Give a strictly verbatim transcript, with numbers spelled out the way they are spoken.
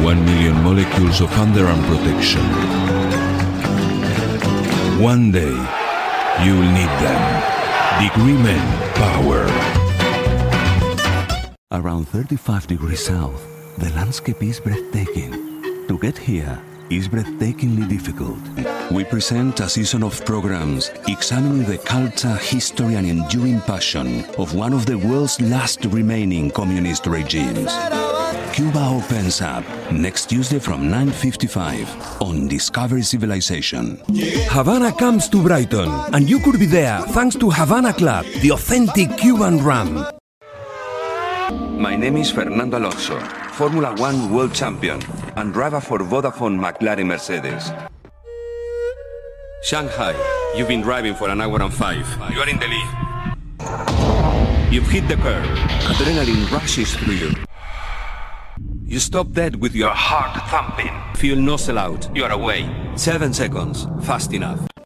One million molecules of underarm protection. One day, you'll need them. Degree Men Power. Around thirty-five degrees south, the landscape is breathtaking. To get here is breathtakingly difficult. We present a season of programs examining the culture, history and enduring passion of one of the world's last remaining communist regimes. Cuba opens up next Tuesday from nine fifty-five on Discovery Civilization. Havana comes to Brighton, and you could be there thanks to Havana Club, the authentic Cuban rum. My name is Fernando Alonso, Formula One World Champion and driver for Vodafone McLaren Mercedes. Shanghai, you've been driving for an hour and five. You are in the lead. You've hit the curb. Adrenaline rushes through you. You stop dead with your heart thumping. Fuel nozzle out. You are away. Seven seconds. Fast enough.